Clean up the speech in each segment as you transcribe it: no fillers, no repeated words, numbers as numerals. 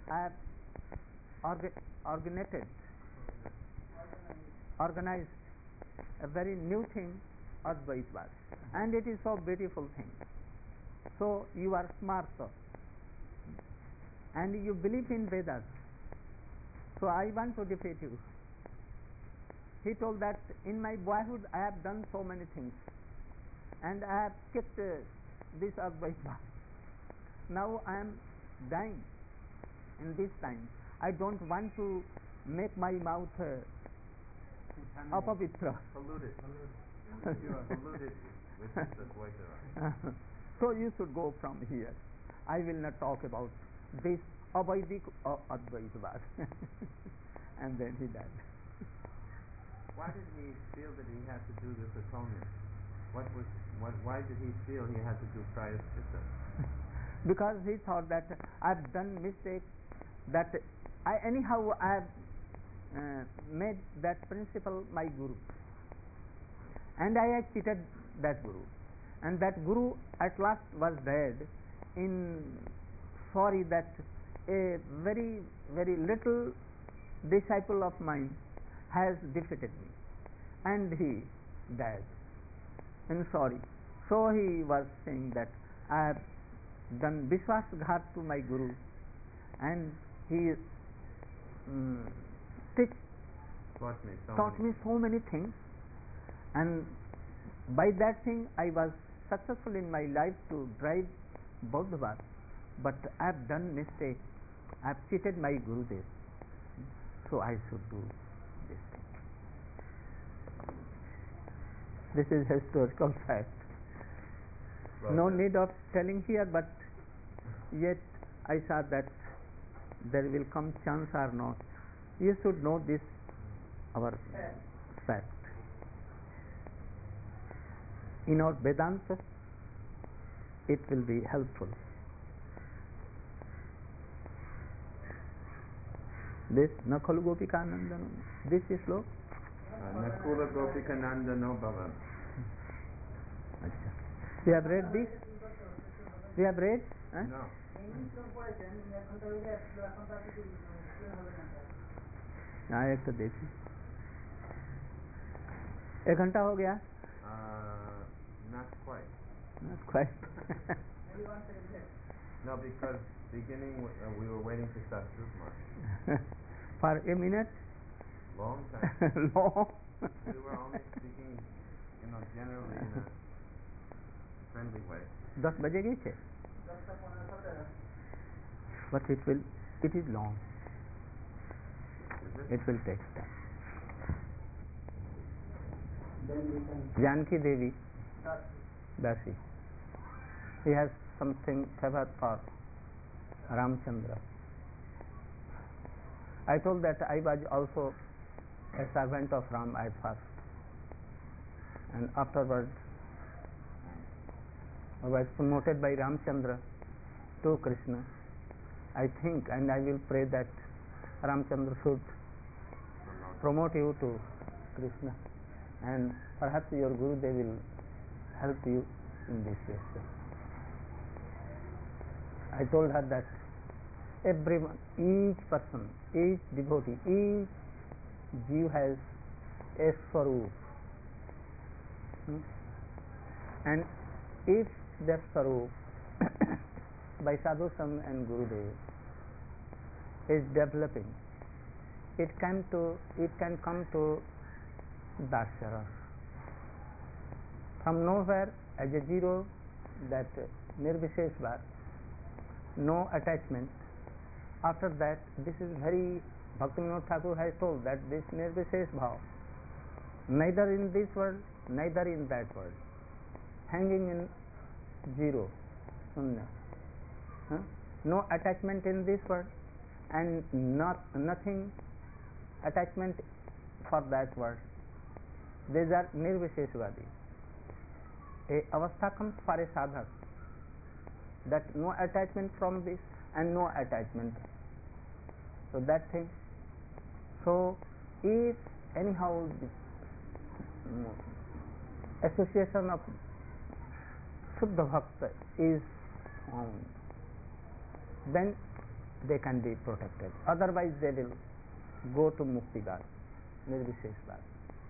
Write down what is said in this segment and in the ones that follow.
I have organized organized a very new thing, Advaitvad, and it is so beautiful thing. So you are smart, and you believe in Vedas. So I want to defeat you. He told that in my boyhood I have done so many things, and I have kept this Advaitvad. Now I am dying in this time. I don't want to make my mouth apavitra. Polluted. You are polluted with the voice around. So you should go from here. I will not talk about this Avaidik or Advaitvad. And then he died. Why did he feel that he had to do this atonement? Why did he feel he had to do prayaschitta? Because he thought that I've done mistake, that I have made that principle my guru, and I had cheated that guru, and that guru at last was dead in sorry that a very very little disciple of mine has defeated me, and he died in sorry. So he was saying that I have done Vishwasghat to my guru, and he taught me so many things, and by that thing I was successful in my life to drive Bodhavad, but I have done mistake. I have cheated my Gurudev, so I should do this thing. This is historical fact. No need of telling here, but yet I saw that there will come chance or not. You should know this, our fact. In our Vedanta, it will be helpful. This Nakula Gopika Nandano, this is slow. Nakula Gopika Nandano Bhavan. We have read this? We have read? No. एक तो देखिए 1 घंटा हो गया? Not quite. Not quite. No, because beginning we were waiting to start Sukma. For a minute? Long time. Long. We were only speaking, generally in a friendly way. 10 बजे गई थे? But it is long. It will take time. Janki Devi, Dasi, he has something favor for Ramchandra. I told that I was also a servant of Ram at first, and afterwards I was promoted by Ramchandra to Krishna. I think, and I will pray that Ramchandra should promote you to Krishna, and perhaps your Guru, they will help you in this way. I told her that everyone, each person, each devotee, each Jeev has a Swarup, and if that Swarup by Sadhu Sangha and Gurudev is developing, it can come to Dasyara. From nowhere, as a zero, that Nirvisheshvar, no attachment. After that, this is very, Bhaktivinoda Thakur has told that this Nirvishesh Bhav, neither in this world, neither in that world, hanging in zero, Sunya. No attachment in this world, and nothing attachment for that world. These are Nirvisheshvadi. A avastha comes for a sadhak, that no attachment from this and no attachment. So that thing. So if anyhow this association of Shuddha Bhakta is found, then they can be protected. Otherwise, they will go to Mukti Ghar, Nirvishesh Bhag.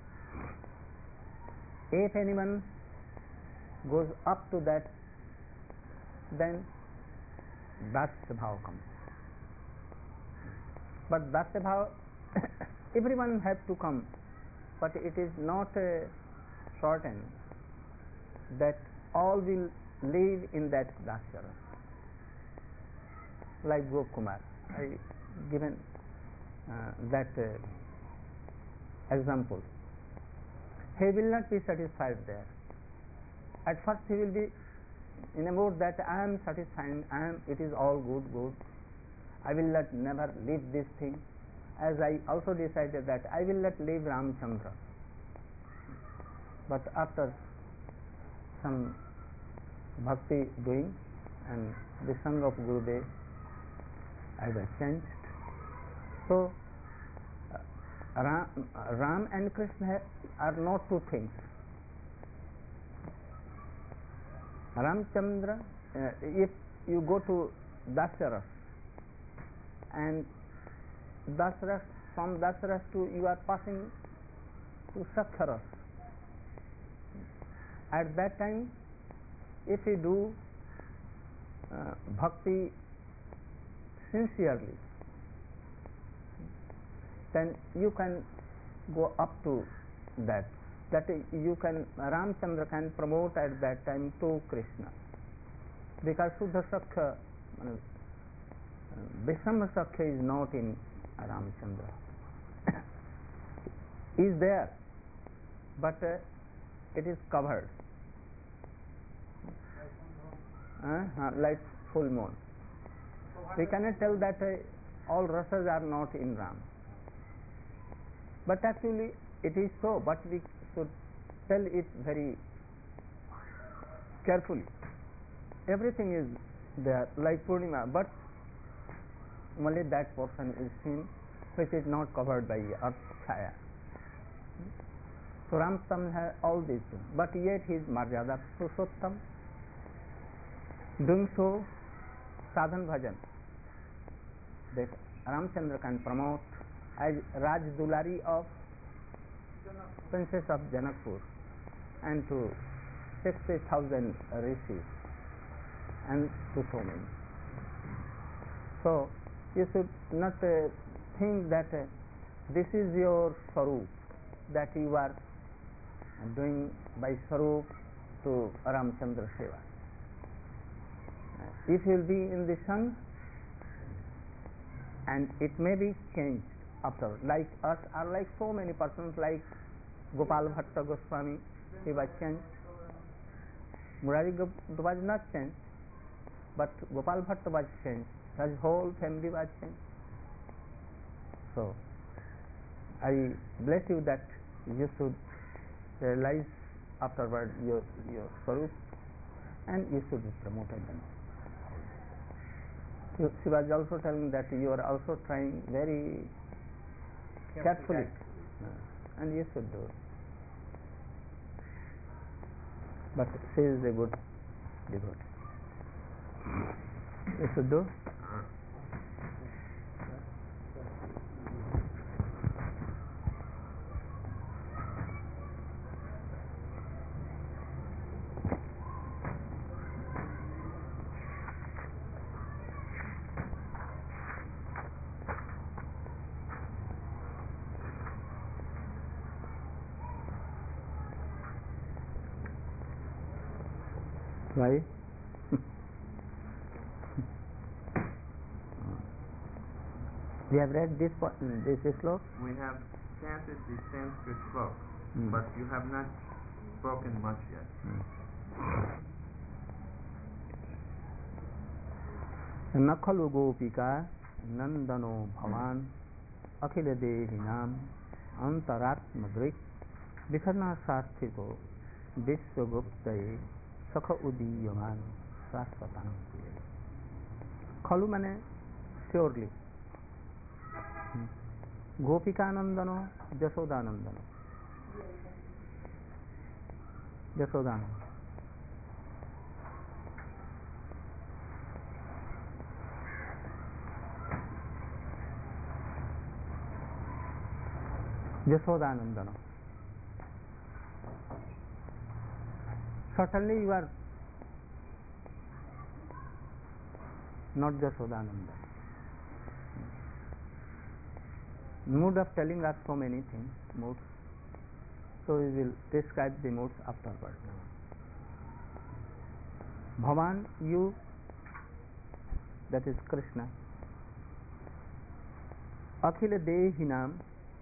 If anyone goes up to that, then Dasya Bhav comes. But Dasya Bhav, everyone has to come, but it is not certain that all will live in that Dasya Rasa. Like Gokumar, I given that example. He will not be satisfied there. At first he will be in a mood that I am satisfied, it is all good. I will not never leave this thing. As I also decided that I will not leave Ramchandra. But after some bhakti doing and the song of Gurudev, I was changed. So Ram and Krishna are not two things. Ramchandra, if you go to Dasyaras, and Dasyaras, from Dasyaras to you are passing to Sakhyaras. At that time, if you do bhakti sincerely, then you can go up to that. That you can, Ramchandra can promote at that time to Krishna, because Shuddha Sakhya, Vishama Sakhya is not in Ramchandra. Is there, but it is covered, like full moon. We cannot tell that all rasas are not in Ram, but actually it is so, but we should tell it very carefully. Everything is there, like Purnima, but only that portion is seen which is not covered by earth chaya. So Ramtam has all these things, but yet he is Marjada Purushottam. Doing so, sadhan bhajan, that Ramchandra can promote as Raj Dulari of Princess of Janakpur, and to 60,000 rishis, and to so many. So you should not think that this is your Swarup, that you are doing by Swarup to Ramchandra Seva. If you will be in the sun, and it may be changed after, like us, are like so many persons, like Gopal Bhatta Goswami, he was changed. Murari was not changed, but Gopal Bhatta was changed. His whole family was changed. So I bless you that you should realize afterward your Swarup, and you should be promoted. She was also telling that you are also trying very carefully, and you should do it. But she is a good devotee. You should do. Why? We have read this sloka? We have chanted the Sanskrit sloka, but you have not spoken much yet. Nakhalu gopika nandano bhavan akhila devinam antaratmadrik vikharna sarthito vishwaguptaye sakha udiyaman shashvatam. Khalu mane surely, Gopikanandano, Jasodanandano. Jasodanandano. Yashodanandana. Certainly you are not Yashodanandana. Mood of telling us so many things, moods. So we will describe the moods afterward. Bhavan, you, that is Krishna. Akhila Dehinam,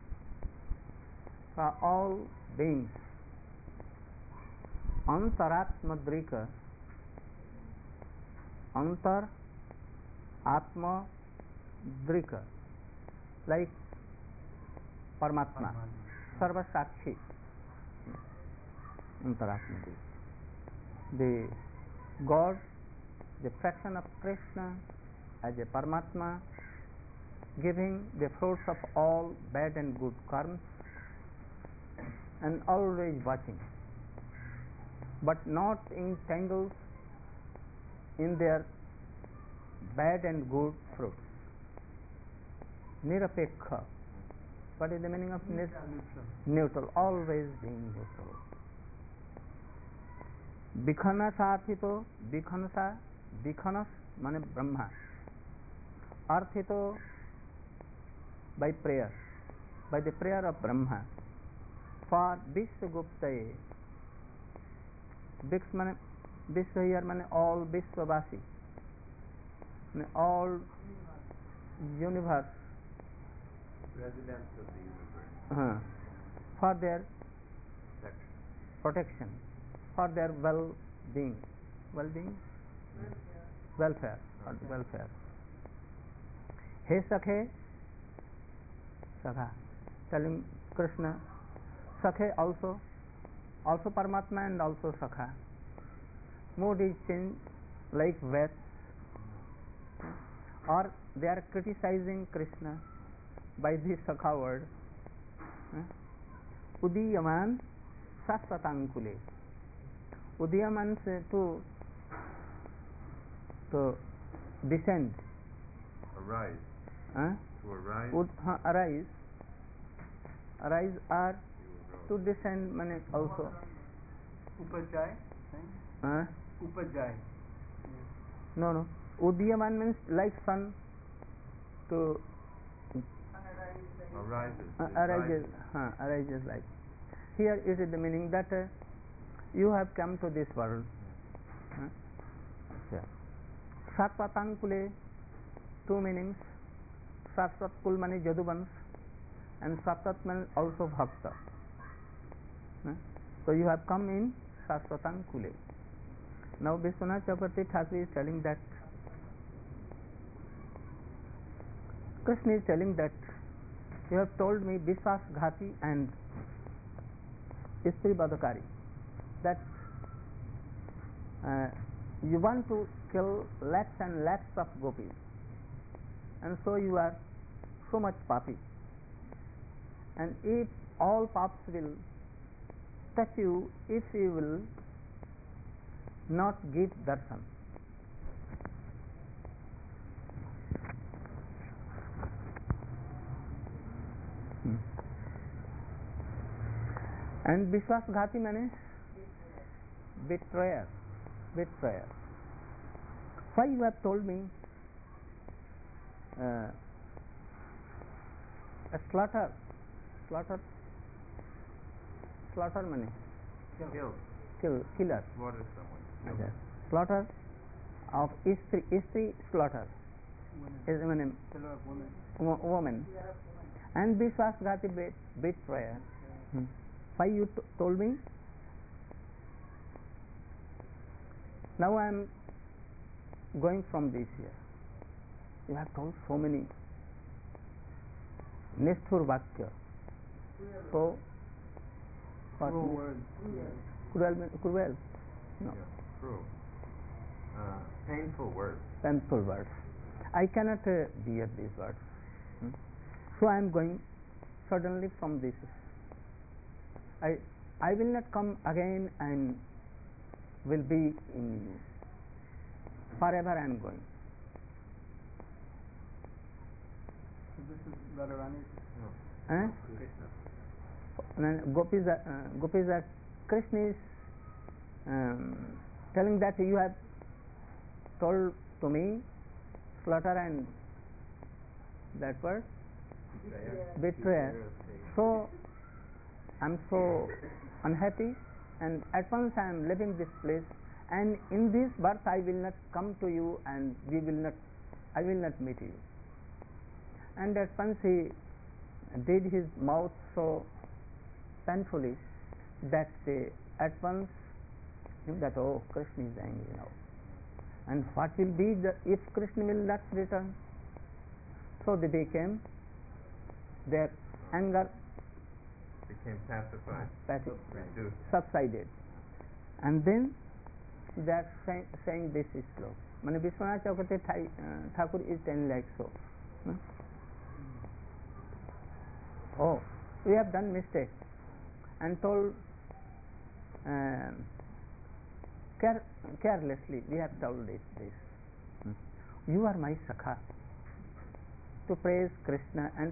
for all beings. Antaratmadrika, Antar Atma Drika, like Paramatma, Sarva Sakshi, Antaratmadrika. The God, the fraction of Krishna as a Paramatma, giving the fruits of all bad and good karmas and always watching, but not entangled in their bad and good fruits. Nirapekha. What is the meaning of neutral? Always being neutral. Vikhanasarthito, Vikhanasa, Vikhanas mane Brahma. Arthito by prayer, by the prayer of Brahma. For Vishwaguptaye, Vishwa here mane all Vishwavasi, all universe, residents of the universe, for their protection, for their well-being, welfare, welfare. He Sakhe, Sakha, telling Krishna, Sakhe also Paramatma and also Sakha. Mood is changed like Veds, or they are criticizing Krishna by this Sakha word. Udiyaman Sasvatangkule. Udiyaman means to descend. Arise. To arise. Arise. Arise or to descend means also. Upajay. Upajay. No. Udiyaman means like sun to arises like. Here it is the meaning that you have come to this world. Satvatangkule, two meanings. Satvatkul means Yaduvans, and Satvat means also Bhakta. So you have come in Satvatangkule. Now Vishwanath Chakravarti Thakur is telling that Krishna is telling that you have told me Vishwasghati and Istri Badakari, that you want to kill lakhs and lakhs of gopis, and so you are so much papi, and if all paps will touch you, if you will not give darshan. And Vishwasghati means betrayer. Why you have told me a slaughter means killer. Slaughter someone. Slaughter of Istri slaughter is meaning woman. And Vishwasghati betrayer. Why you told me? Now I am going from this here. You have told so many Nishthur Vakya. So what? Cruel. No. Yeah, cruel. Painful words. Painful words. I cannot bear these words. So I am going suddenly from this. I will not come again and will be in you. Forever I am going. So this is Radharani? No. Eh? Krishna. And Gopis are Krishna is telling that you have told to me slaughter and that word betrayer. So I'm so unhappy, and at once I am leaving this place, and in this birth I will not come to you, and I will not meet you. And at once he did his mouth so painfully that at once knew that, oh, Krishna is angry now, and what will be if Krishna will not return? So they became, their anger became pacified, reduced, subsided, and then they are saying this is slow. Mane Vishwanath Chakravarti Thakur is telling like so. Oh, we have done mistake and told carelessly. We have told this. You are my Sakha, to praise Krishna and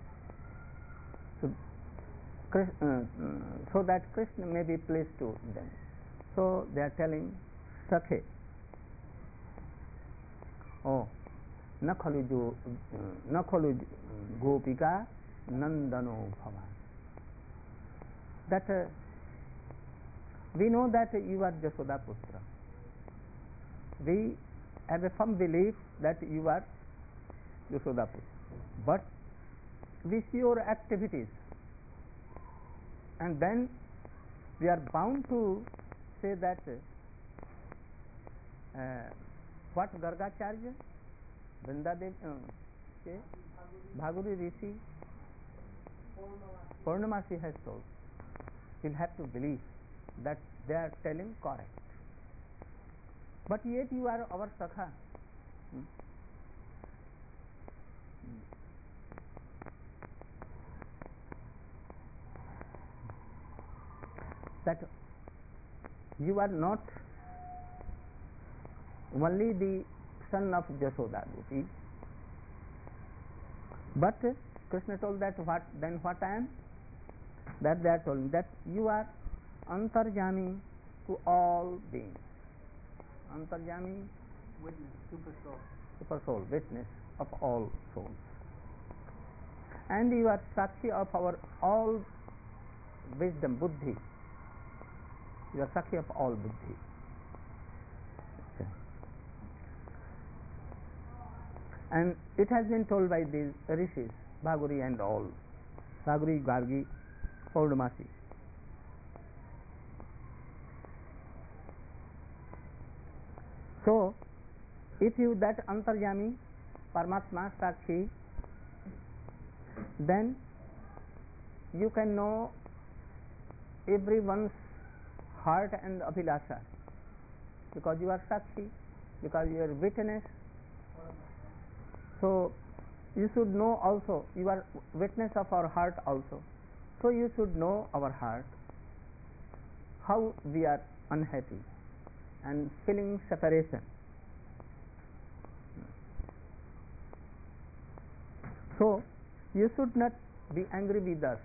so that Krishna may be pleased to them. So they are telling Sakhe, oh, na khalu gopika nandano bhavan. That we know that you are Jasoda Putra. We have a firm belief that you are Jasoda Putra. But we see your activities, and then we are bound to say that what Gargacharya, Vrindadev, Bhaguri Rishi, Purnamasi has told. We'll have to believe that they are telling correct. But yet you are our Sakha. That you are not only the son of Jasoda Gopi, but Krishna told that what I am? That they are told that you are Antarjami to all beings. Antarjami, witness, super soul, witness of all souls. And you are Sakshi of our all wisdom, Buddhi. You are Sakshi of all Buddhi. And it has been told by these rishis, Bhaguri and all, Bhaguri, Gargi, Purnamasi. So, if you that Antarjami, Paramatma, Sakshi, then you can know everyone's heart and abhilasha, because you are Sakshi, because you are witness. So you should know also, you are witness of our heart also. So you should know our heart, how we are unhappy and feeling separation. So you should not be angry with us.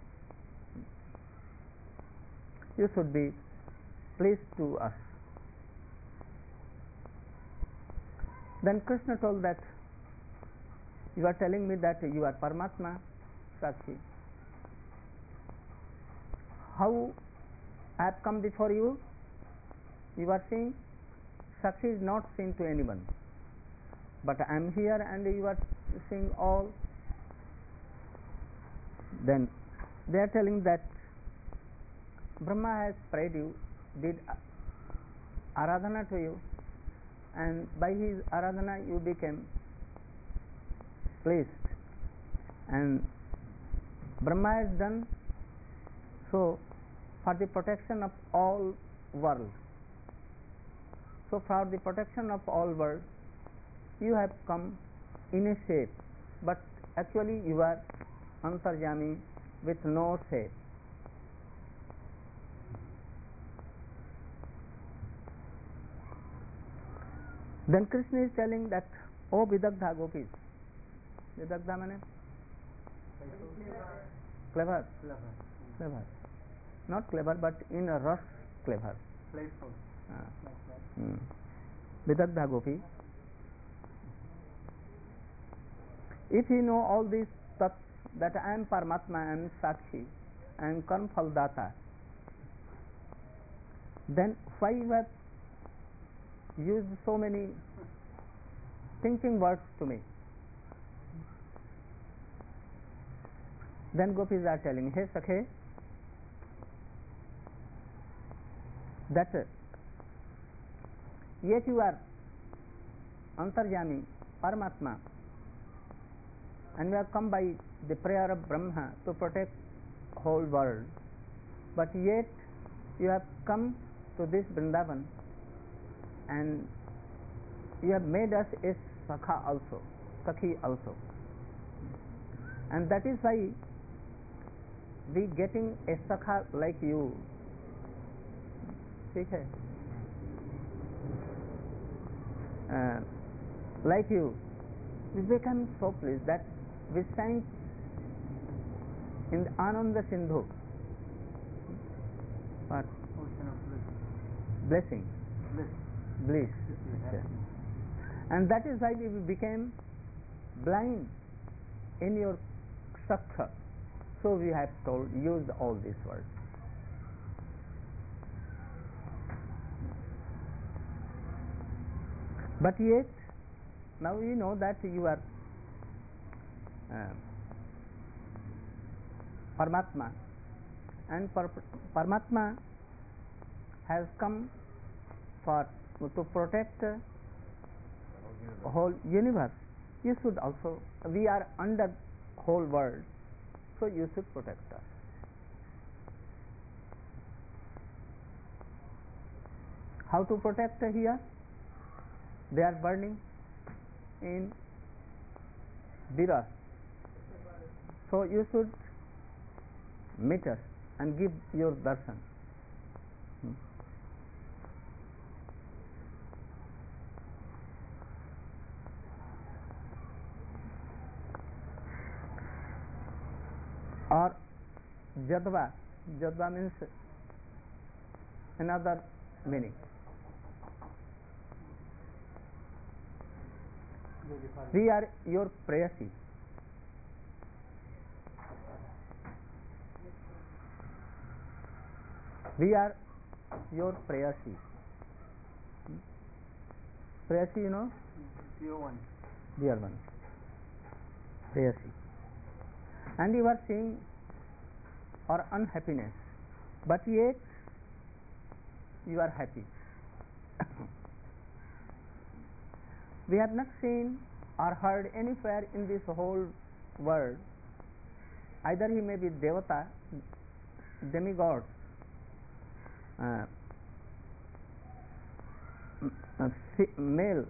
You should be pleased to us. Then Krishna told that you are telling me that you are Paramatma, Sakshi. How I have come before you? You are saying Sakshi is not seen to anyone, but I am here and you are seeing all. Then they are telling that Brahma has prayed you, did Aradhana to you, and by his Aradhana you became pleased, and Brahma has done so for the protection of all world. So for the protection of all world you have come in a shape, but actually you are Antarjami with no shape. Then Krishna is telling that, oh Vidagdha Gopis. Vidagdha means clever. clever. Not clever, but in a rush clever. Playful. Like that. Vidagdha Gopi. If you know all these tats, that I am Paramatma, I am Sakshi, I am Karma Phal Data, then why you have used so many thinking words to me? Then gopis are telling, hey Sakhe, that yet you are Antaryami, Paramatma, and you have come by the prayer of Brahma to protect whole world, but yet you have come to this Vrindavan and you have made us a Sakha also, Sakhi also, and that is why we getting a Sakha like you. ठीक है? Like you, we become so pleased that we sang in the Ananda Sindhu. What? Ocean of bliss. Blessing. Bliss. Yes. And that is why we became blind in your Sakha. So we have told, used all these words. But yet, now you know that you are Paramatma, and Paramatma has come to protect the whole universe. You should also, we are under whole world, so you should protect us. How to protect here? They are burning in Vira. So you should meet us and give your darshan. Or Jadva. Jadva means another meaning. We are your prayasi. We are your prayasi. Prayasi, you know? Dear one. Dear one. Prayasi. And you are seeing our unhappiness, but yet you are happy. We have not seen or heard anywhere in this whole world, either he may be Devata, demigod, male,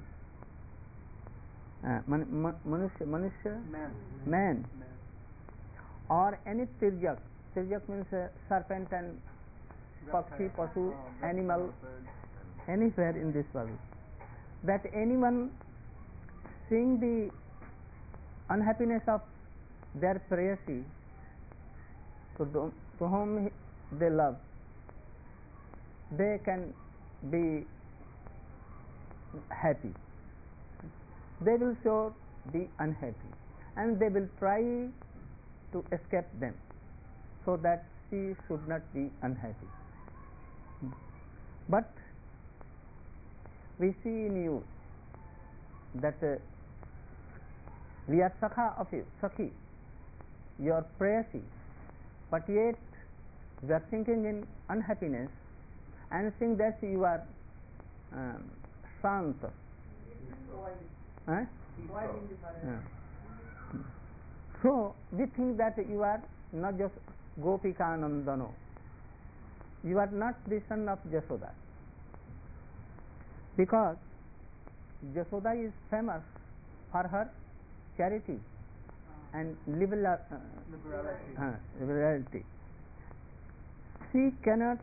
man, or any tirjak. Tirjak means serpent and pakshi, pasu, animal, anywhere in this world. That anyone seeing the unhappiness of their prayasi, to whom they love, they can be happy. They will sure be unhappy, and they will try to escape them, so that she should not be unhappy. But we see in you that we are Sakha of you, Sakhi, your prayasi, but yet we are thinking in unhappiness and think that you are Sant. So we think that you are not just Gopika Nandano, you are not the son of Jasoda, because Jasoda is famous for her charity and liberality. She cannot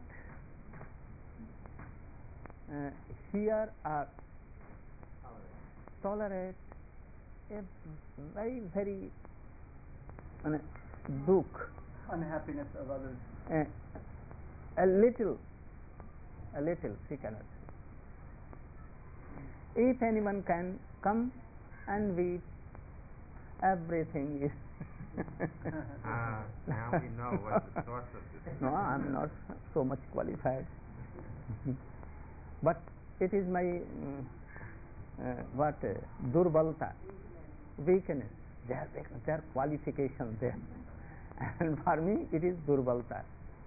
hear or tolerate a very, very dukh unhappiness of others. A little she cannot. If anyone can come and weep, everything is. Now we know what the source of this is. No, I am not so much qualified. But it is my durbalta, weakness. Their qualification there, and for me it is durbalta.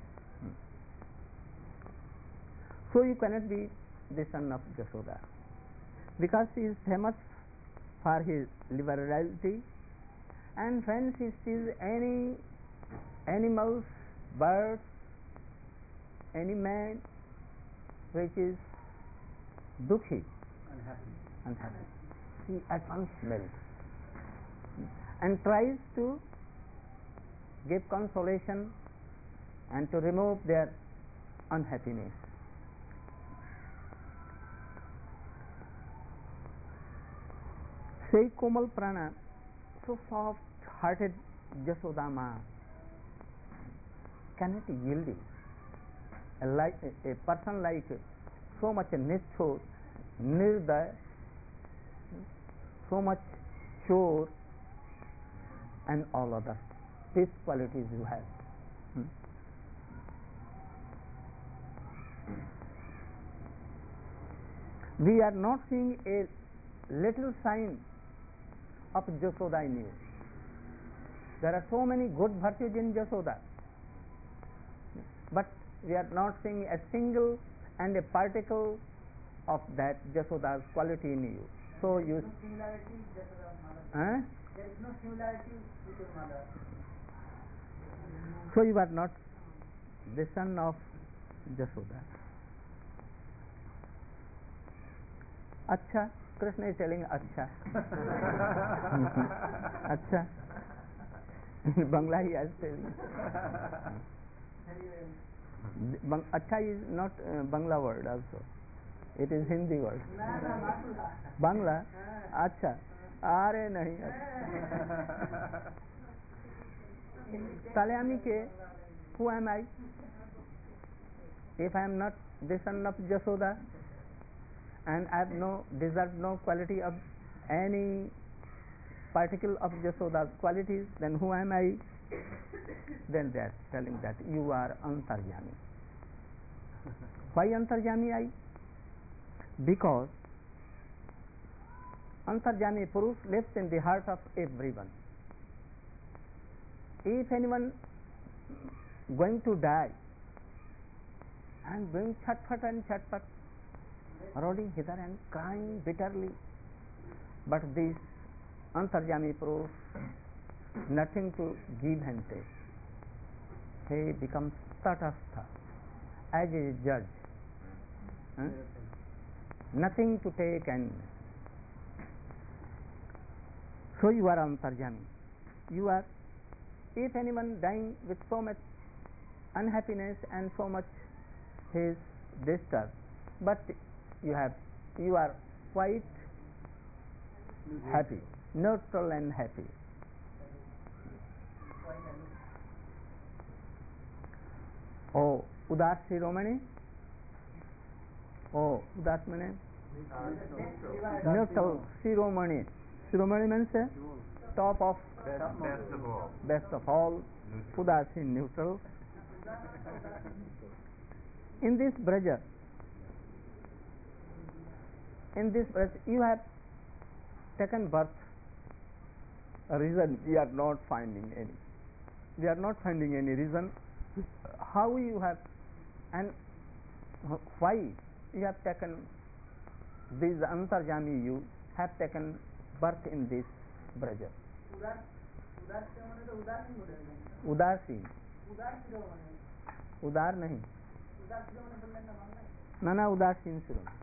So you cannot be the son of Jashoda, because he is famous for his liberality, and when he sees any animals, birds, any man which is dukhi, unhappy, he at once melts and tries to give consolation and to remove their unhappiness. Say Komal Prana, so soft-hearted Jasodama cannot yield it. A person like so much nishchor, nirday, so much sure, and all other these qualities you have. We are not seeing a little sign of Jashoda in you. There are so many good virtues in Jashoda, but we are not seeing a single and a particle of that Jashoda's quality in you. So you. There is no similarity with Jashoda's mother. There is no similarity with your mother. So you are not the son of Jashoda. Acha, Krishna is telling Acha. Acha. In Bangla he is telling. Acha is not Bangla word also. It is Hindi word. Bangla? Acha. Are nahi. Talyami, who am I? If I am not the son of Jashoda, and I have deserved no quality of any particle of Jashoda's qualities, then who am I? Then they are telling that you are Antarjami. Why Antarjami I? Because Antarjami Purush lives in the heart of everyone. If anyone going to die and doing chatpat and chatpat, rolling hither and crying bitterly, but this Antarjami Purush, nothing to give and take. He becomes tatastha, as a judge. Nothing to take, and so you are Antarjami. You are, if anyone dying with so much unhappiness and so much his distress, but you are quite happy, neutral and happy. Oh, Udas Shiromani. Oh, Udas means neutral. Shiromani. Shiromani means top of, best of all. Udasi, neutral. In this Braja, you have taken birth. A reason we are not finding any. We are not finding any reason how you have and why you have taken this Antarjami. You have taken birth in this Braja. Udasi. Udar nahi. Nana Udasin Shiromani.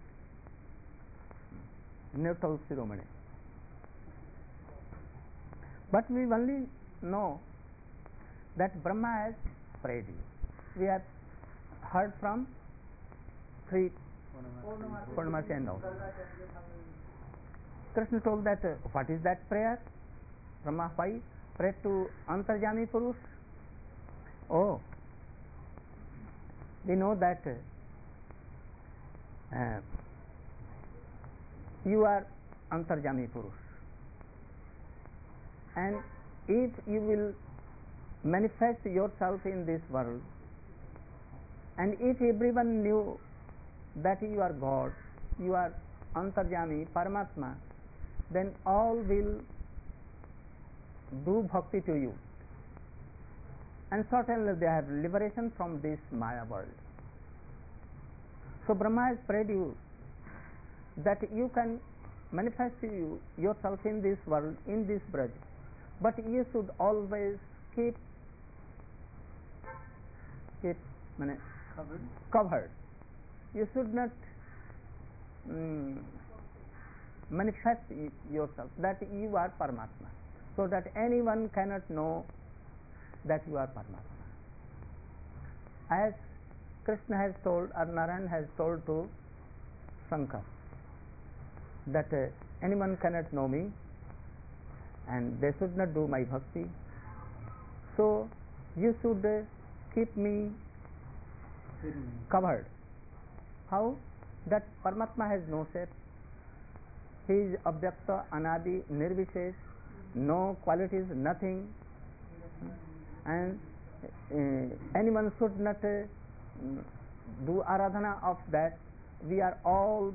Neutral Shiromani. But we only know that Brahma has prayed you. We have heard from three Purnamasi and all. Krishna told that what is that prayer? Brahma, why pray to Antarjami Purush? Oh, we know that you are Antarjami Purush, and if you will manifest yourself in this world, and if everyone knew that you are God, you are Antarjami, Paramatma, then all will do bhakti to you, and certainly they have liberation from this Maya world. So Brahma has prayed you that you can manifest yourself in this world, in this Braj, but you should always keep covered. You should not manifest yourself that you are Paramatma, so that anyone cannot know that you are Paramatma. As Krishna has told, or Narayan has told to Shankar, that anyone cannot know me and they should not do my bhakti, so you should keep me covered. How? That Paramatma has no shape. He is Avyakta, Anadi, Nirvishesh, no qualities, nothing, and anyone should not do aradhana of that. We are all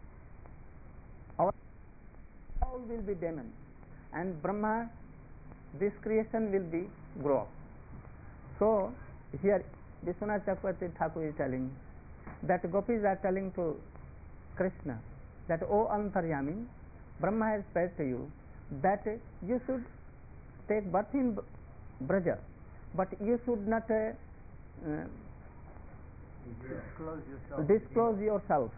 will be demons, and Brahma, this creation will be grow up. So here Vishwanath Chakravarti Thakur is telling that gopis are telling to Krishna that, O Antaryami, Brahma has said to you that you should take birth in Braja, but you should not disclose yourself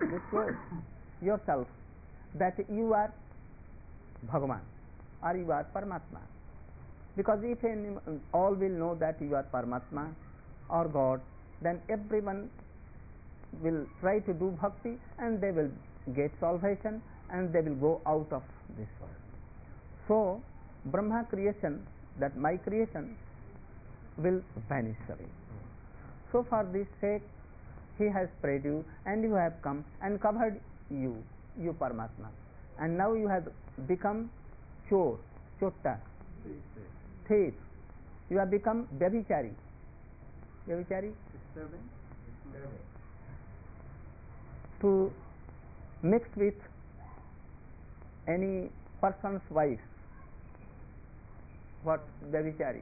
that you are Bhagavan or you are Paramatma, because if all will know that you are Paramatma or God, then everyone will try to do bhakti and they will get salvation and they will go out of this world. So Brahma creation, that my creation, will vanish away. So for this sake he has prayed you, and you have come and covered you Paramatma, and now you have become chor, chotta, thief. You have become vyabhichari. To mix with any person's wife. What vyabhichari?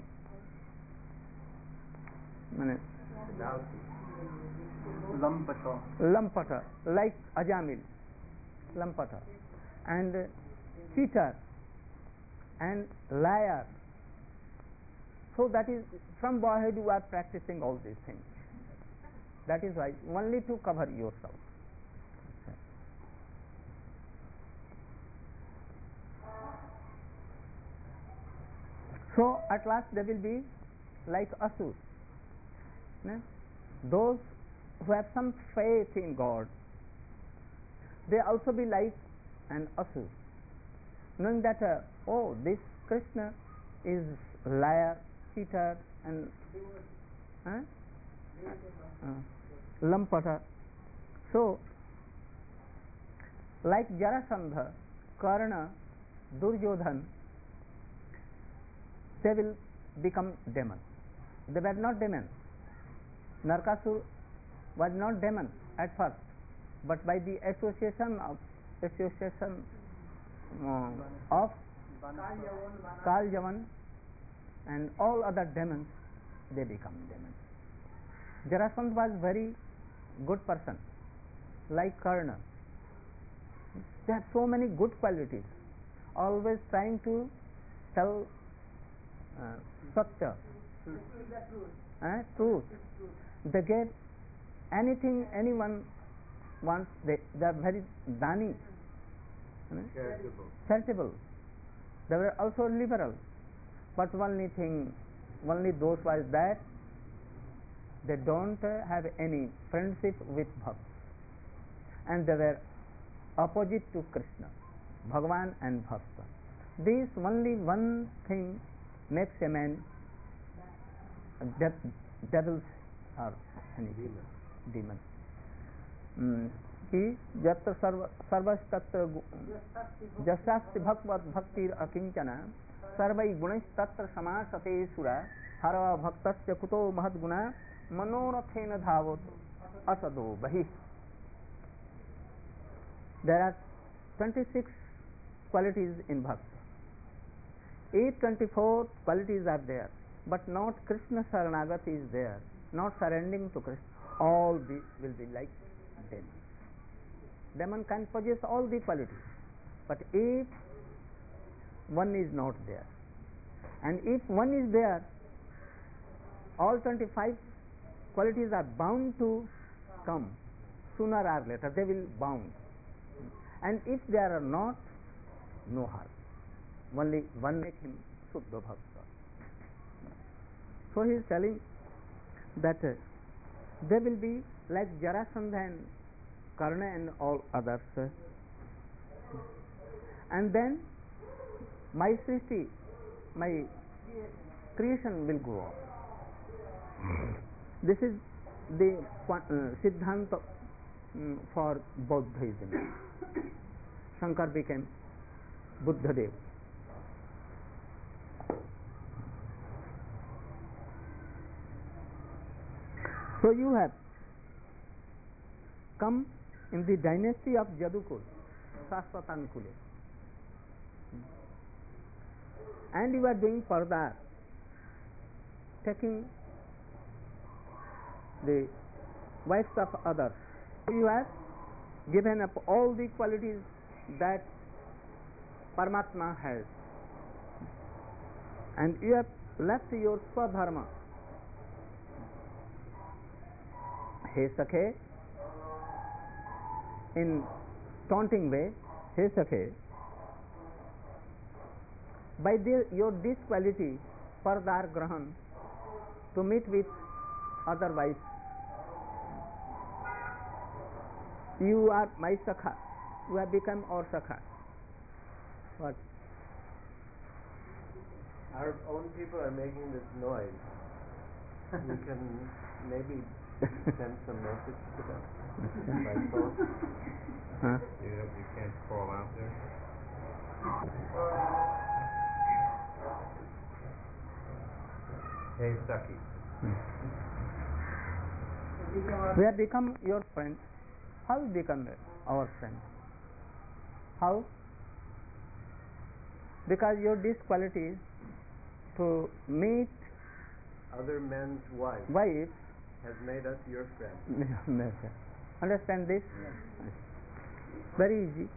Lampata, like Ajamil, Lampata, and cheater and liar. So that is, from boyhood you are practicing all these things. That is why, only to cover yourself. So at last they will be like Asur. Those who have some faith in God, they also be like an Asur, knowing that this Krishna is liar, cheater, and Lampata. So like Jarasandha, Karna, Duryodhan, they will become demons. They were not demons. Narkasur was not demon at first, but by the association of Kaljavan and all other demons, they become demons. Jarasandha was very good person, like Karna. They have so many good qualities, always trying to tell Satya, truth. They gave anything anyone wants. They are very dani, charitable. They were also liberal, but only those was that they don't have any friendship with Bhakt, and they were opposite to Krishna, Bhagavan and Bhakta. This only one thing makes a man devils or anything, demons. कि यत्र सर्वस्तत्र जशास्ति भगवत भक्तिर अकिंचन सर्वै गुणैस्तत्र समासते सुरा हर भक्तस्य कुतो महद्गुणा मनोरथेन धावत asado बहि. There are 26 qualities in bhakti. 824 qualities are there, but not Krishna Saranagati is there, not surrendering to Krishna. All these will be like demon. Demon can possess all the qualities, but if one is not there, and if one is there, all 25 qualities are bound to come sooner or later. They will bound, and if there are not, no harm. Only one make him Suddha Bhakta. So he is telling that they will be like Jarasandha and Karna and all others, and then my Srishti, my creation will go on. This is the Siddhanta for Buddhism. Shankar became Buddhadev. So you have come in the dynasty of Yadukul, Shashwatankule, and you are doing Pardar, taking the wives of others. You have given up all the qualities that Paramatma has, and you have left your Swadharma. He Sakhe, in taunting way, he Sakhe, by your this quality, Pardar Grahan, to meet with other wives, you are my Sakha, you have become our Sakha. What? Our own people are making this noise. We can maybe send some message to them by phone. Huh? You can't call out there. Hey, Saki. We have become your friend. How we become our friend? How? Because your this quality to meet other men's wives has made us your friends. Understand this? Yes. Very easy.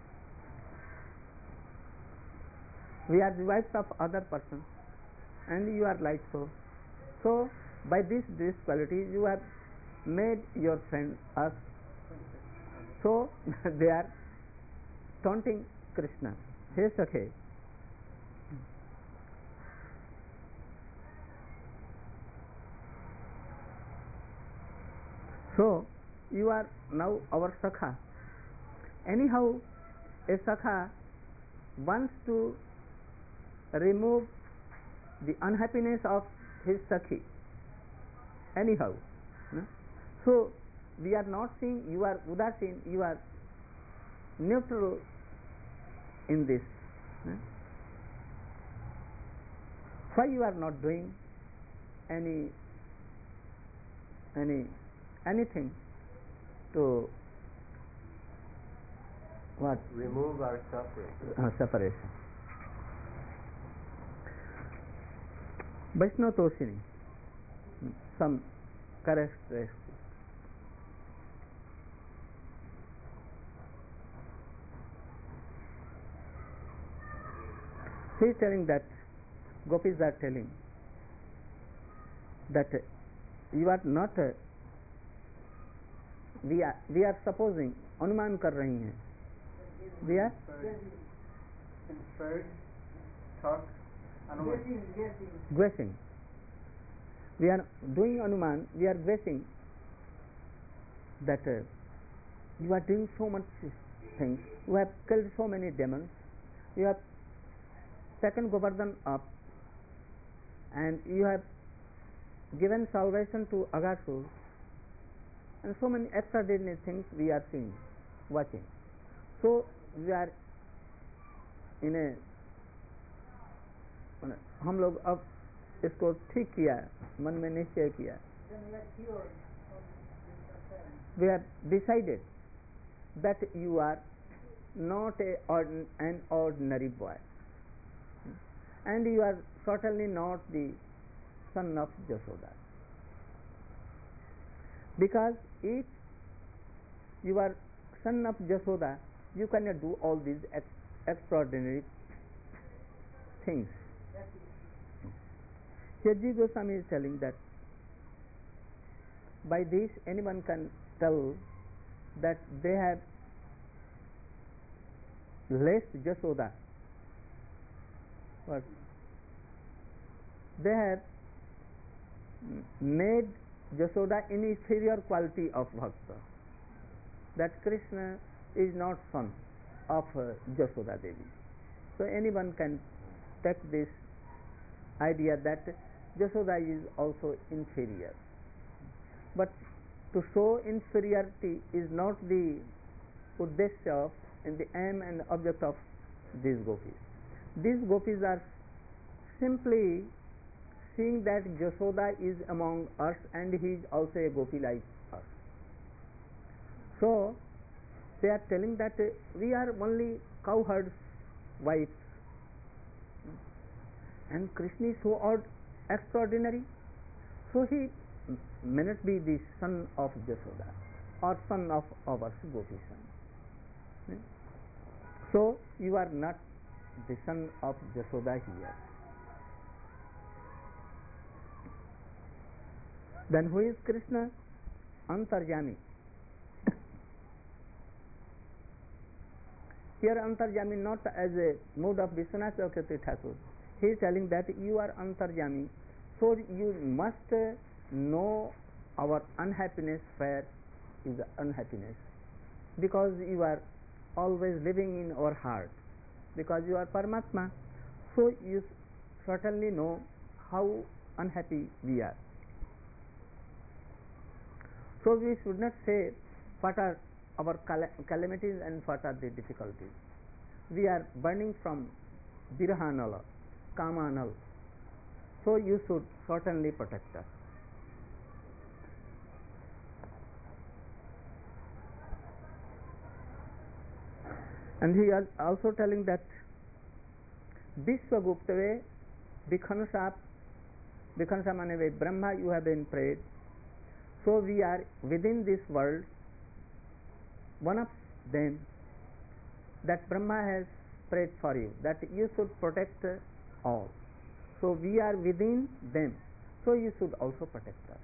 We are the wives of other persons, and you are like so. So by this quality you have made your friend us. So they are taunting Krishna. Hey Sakhe. So you are now our Sakha. Anyhow, a Sakha wants to remove the unhappiness of his Sakhi. Anyhow. So we are not seeing, you are Udasin, you are neutral in this. Why you are not doing anything to what? Remove our suffering. Separation. Vaishnava Toshini, some characteristics. He is telling that, gopis are telling that you are not, we are supposing, अनुमान कर रही हैं, we are inferred, thought, guessing. We are doing anuman, we are guessing that you are doing so much things, you have killed so many demons, you have taken Govardhan up, and you have given salvation to Aghasur, and so many extraordinary things we are seeing, watching. So we are in a हम लोग अब इसको ठीक किया, मन में निश्चय किया. Then we are cured of this suffering. We have decided that you are not an ordinary boy, and you are certainly not the son of Jashoda. Because if you are son of Jashoda, you cannot do all these extraordinary things. That's it. Here Jiva Goswami is telling that by this anyone can tell that they have left Jashoda, but they have made Jashoda in inferior quality of Bhakta, that Krishna is not son of Jashoda Devi. So anyone can take this idea that Jashoda is also inferior. But to show inferiority is not the uddesya of and the aim and object of these gopis. These gopis are simply seeing that Jashoda is among us and he is also a gopi like us. So they are telling that we are only cowherds' wives, and Krishna is so extraordinary, so he may not be the son of Jashoda or son of our gopi son. So you are not the son of Jashoda here. Then who is Krishna? Antarjami. Here Antarjami not as a mood of Vishwanath Chakravarti Thakur. He is telling that you are Antarjami, so you must know our unhappiness where is the unhappiness, because you are always living in our heart, because you are Paramatma, so you certainly know how unhappy we are. So we should not say what are our calamities and what are the difficulties. We are burning from Virahanala, Kamanal, so you should certainly protect us. And he is also telling that Vishwaguptave Vikhansa Manave Brahma you have been prayed. So we are within this world, one of them, that Brahma has prayed for you, that you should protect all. So we are within them, so you should also protect us.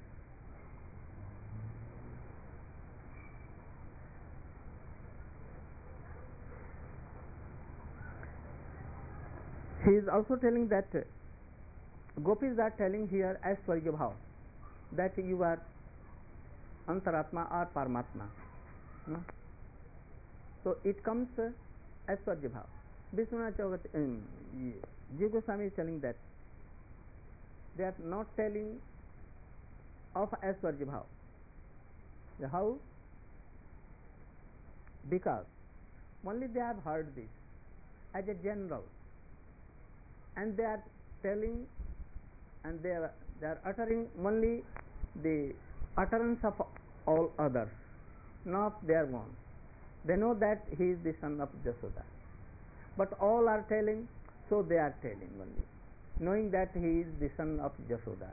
He is also telling that gopis are telling here as Aishwarya Bhav, that you are Antaratma or Paramatma. No? So it comes as Aishwarya Bhav. Vishwanath Chakravarti, Jiva Goswami is telling that they are not telling of Aishwarya Bhav. How? Because only they have heard this as a general, and they are telling and they are uttering only the utterance of all others, not their own. They know that he is the son of Jashoda, but all are telling, so they are telling only, knowing that he is the son of Jashoda.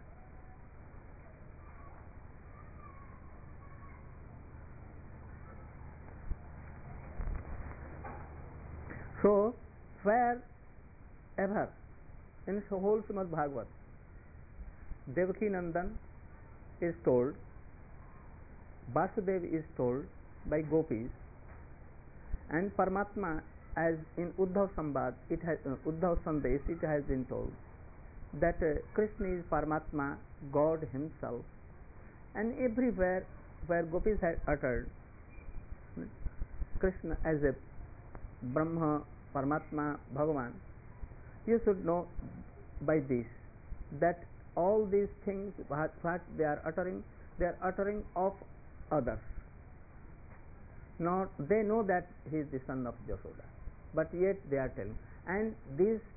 So wherever in the whole Srimad Bhagavat, Devaki Nandan is told, Vasudev is told by gopis, and Paramatma, as in Uddhav Sambad, Uddhav Sandesh, it has been told that Krishna is Paramatma, God himself, and everywhere where gopis had uttered Krishna as a Brahma, Paramatma, Bhagavan, you should know by this that all these things what they are uttering of others. Not they know that he is the son of Jashoda, but yet they are telling. And this